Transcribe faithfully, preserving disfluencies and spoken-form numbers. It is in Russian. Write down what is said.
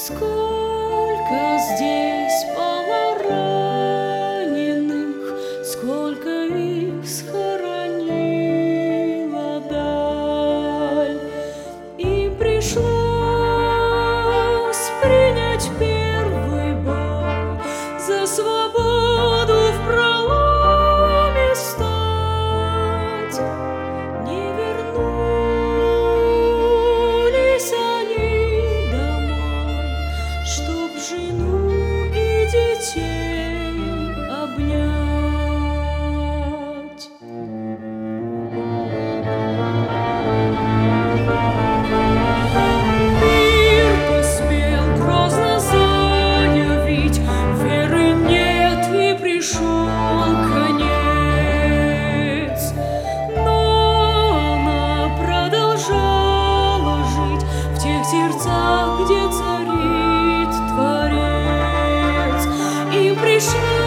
Сколько здесь было раненых, сколько их схоронила даль, и пришлось принять первый бой за свободу в проломе стать. Не вернулись они домой, чтоб жену и детей обнять. Мир посмел грозно заявить: веры нет, и пришел конец. Но она продолжала жить в тех сердцах, где царит Творец, и пришла